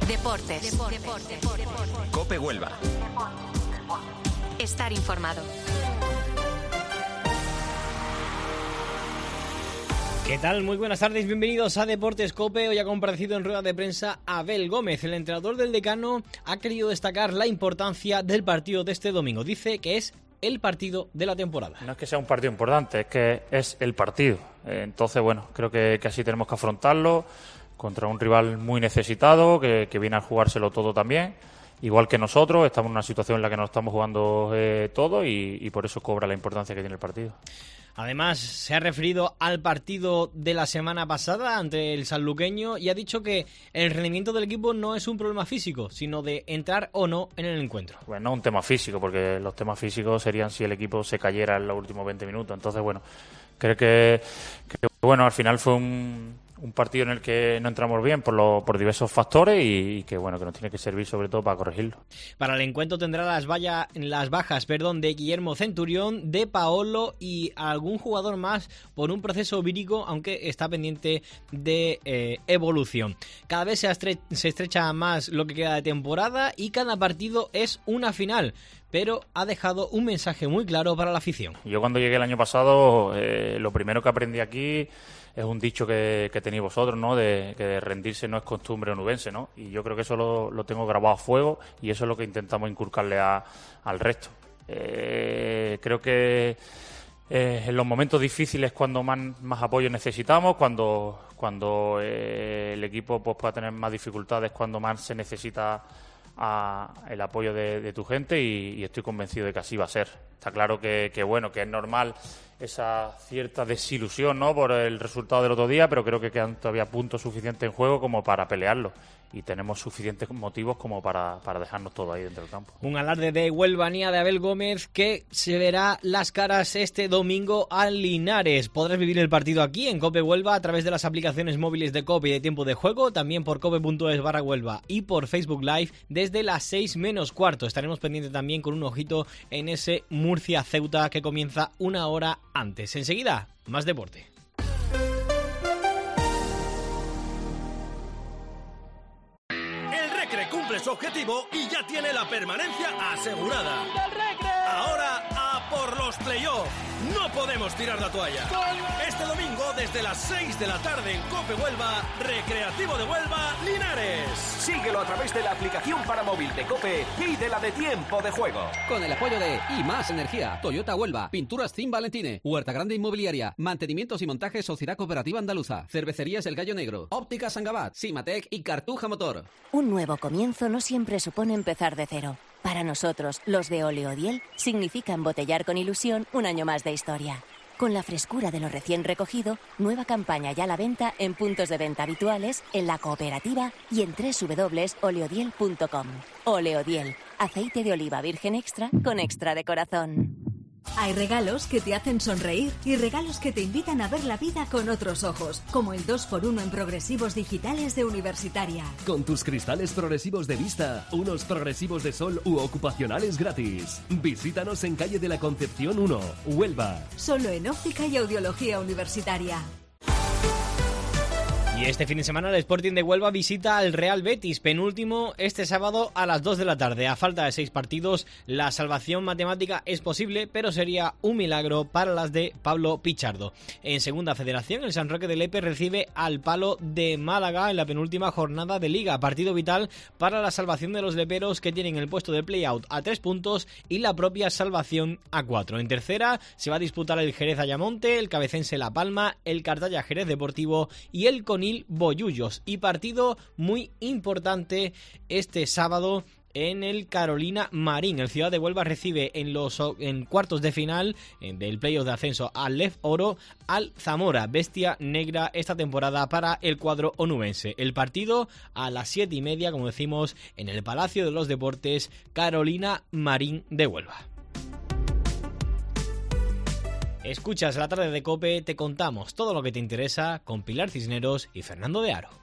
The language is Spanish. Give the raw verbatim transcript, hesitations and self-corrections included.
Deportes. Deportes. Deportes. COPE Huelva. Estar informado. ¿Qué tal? Muy buenas tardes, bienvenidos a Deportes COPE. Hoy ha comparecido en rueda de prensa Abel Gómez. El entrenador del Decano ha querido destacar la importancia del partido de este domingo. Dice que es el partido de la temporada. No es que sea un partido importante, es que es el partido. Entonces, bueno, creo que, que así tenemos que afrontarlo contra un rival muy necesitado, que, que viene a jugárselo todo también. Igual que nosotros, estamos en una situación en la que nos estamos jugando eh, todo y, y por eso cobra la importancia que tiene el partido. Además, se ha referido al partido de la semana pasada ante el sanluqueño y ha dicho que el rendimiento del equipo no es un problema físico, sino de entrar o no en el encuentro. Bueno, no un tema físico, porque los temas físicos serían si el equipo se cayera en los últimos veinte minutos. Entonces, bueno, creo que, que bueno, al final fue un... un partido en el que no entramos bien por, lo, por diversos factores y, y que bueno que nos tiene que servir sobre todo para corregirlo. Para el encuentro tendrá las, valla, las bajas perdón, de Guillermo Centurión, de Paolo y algún jugador más por un proceso vírico, aunque está pendiente de eh, evolución. Cada vez se, estre- se estrecha más lo que queda de temporada y cada partido es una final, pero ha dejado un mensaje muy claro para la afición. Yo cuando llegué el año pasado, eh, lo primero que aprendí aquí es un dicho que, que tenéis vosotros, ¿no? De que de rendirse no es costumbre onubense, ¿no? Y yo creo que eso lo, lo tengo grabado a fuego y eso es lo que intentamos inculcarle a, al resto. Eh, creo que eh, en los momentos difíciles cuando más, más apoyo necesitamos, cuando, cuando eh, el equipo pues, pueda tener más dificultades, cuando más se necesita a el apoyo de, de tu gente y, y estoy convencido de que así va a ser. Está claro que, que bueno, que es normal esa cierta desilusión, ¿no?, por el resultado del otro día, pero creo que quedan todavía puntos suficientes en juego como para pelearlo y tenemos suficientes motivos como para, para dejarnos todo ahí dentro del campo. Un alarde de huelvanía de Abel Gómez que se verá las caras este domingo al Linares. Podrás vivir el partido aquí en COPE Huelva a través de las aplicaciones móviles de COPE y de Tiempo de Juego, también por cope.es barra Huelva y por Facebook Live desde las seis menos cuarto. Estaremos pendientes también con un ojito en ese Murcia-Ceuta que comienza una hora antes. Enseguida, más deporte. Cumple su objetivo y ya tiene la permanencia asegurada. Ahora a por los playoffs. No podemos tirar la toalla. Este domingo desde las seis de la tarde en COPE Huelva, Recreativo de Huelva, Linares. Síguelo a través de la aplicación para móvil de COPE y de la de Tiempo de Juego. Con el apoyo de Y Más Energía, Toyota Huelva, Pinturas Team Valentine, Huerta Grande Inmobiliaria, Mantenimientos y Montajes Sociedad Cooperativa Andaluza, Cervecerías El Gallo Negro, Óptica Sangabat, Simatec y Cartuja Motor. Un nuevo comienzo no siempre supone empezar de cero. Para nosotros, los de Oleodiel, significa embotellar con ilusión un año más de historia. Con la frescura de lo recién recogido, nueva campaña ya a la venta en puntos de venta habituales, en la cooperativa y en doble u doble u doble u punto oleodiel punto com. Oleodiel, aceite de oliva virgen extra con extra de corazón. Hay regalos que te hacen sonreír y regalos que te invitan a ver la vida con otros ojos, como el dos por uno en progresivos digitales de Universitaria. Con tus cristales progresivos de vista, unos progresivos de sol u ocupacionales gratis. Visítanos en calle de la Concepción uno, Huelva. Solo en óptica y audiología Universitaria. Y este fin de semana el Sporting de Huelva visita al Real Betis, penúltimo este sábado a las dos de la tarde. A falta de seis partidos, la salvación matemática es posible, pero sería un milagro para las de Pablo Pichardo. En segunda federación, el San Roque de Lepe recibe al Palo de Málaga en la penúltima jornada de Liga. Partido vital para la salvación de los leperos, que tienen el puesto de play-out a tres puntos y la propia salvación a cuatro. En tercera se va a disputar el Jerez Ayamonte, el Cabecense La Palma, el Cartaya Jerez Deportivo y el Conil Bollullos. Y partido muy importante este sábado en el Carolina Marín. El Ciudad de Huelva recibe en los en cuartos de final en, del playoff de ascenso al Lef Oro al Zamora, bestia negra esta temporada para el cuadro onubense. El partido a las siete y media, como decimos, en el Palacio de los Deportes, Carolina Marín de Huelva. Escuchas la tarde de COPE, te contamos todo lo que te interesa con Pilar Cisneros y Fernando de Aro.